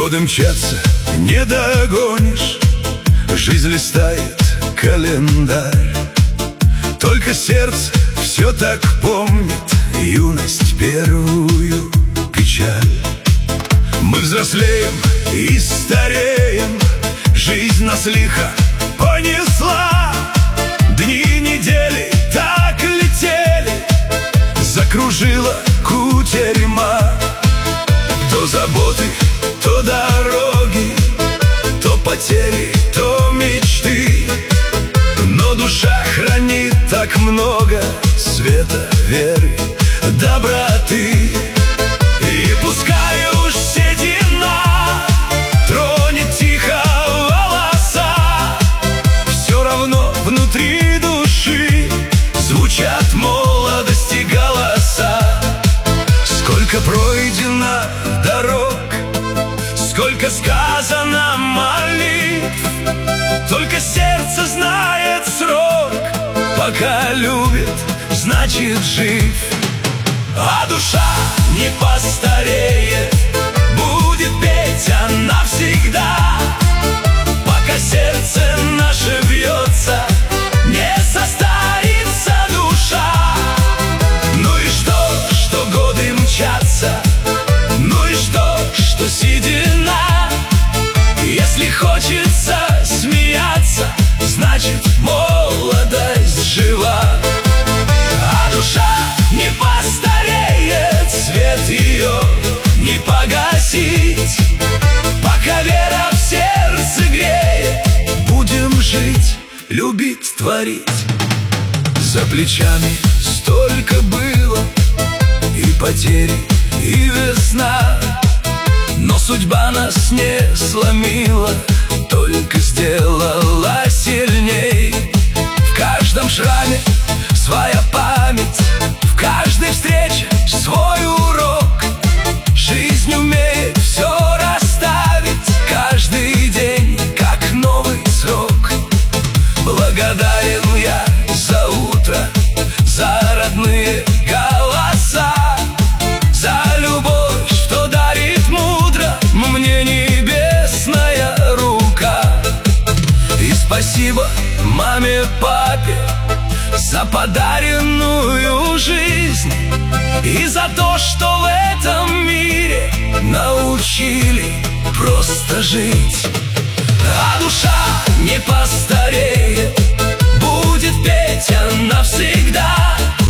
Годы мчатся, не догонишь, жизнь листает календарь. Только сердце все так помнит юность, первую печаль. Мы взрослеем и стареем, жизнь нас лихо понесла. Дни, недели так летели, закружила кутерьма. То заботы, то дороги, то потери, то мечты. Но душа хранит так много света, веры, доброты. И пускай уж седина тронет тихо волоса, все равно внутри души звучат молодости голоса. Сколько пройдено дорог, сколько сказано молитв, только сердце знает срок. Пока любит, значит жив. А душа не постареет, будет петь она всегда. Пока сердце наше бьется, не состарится душа. Ну и что годы мчатся, ну и что седина. Если хочется смеяться, значит молодость жива. А душа не постареет, свет ее не погасить. Пока вера в сердце греет, будем жить, любить, творить. За плечами столько было и потери, и весна, но судьба нас не сломила, только сделала сильней. В каждом шраме своя память, в каждой встрече свой урок. Жизнь умеет все расставить, каждый день как новый срок. Благодарен я за утро, за родные голоса, за любовь, что дарит мудро мне небесная рука. И спасибо маме, папе за подаренную жизнь, и за то, что в этом мире научили просто жить. А душа не постареет, будет петь она всегда.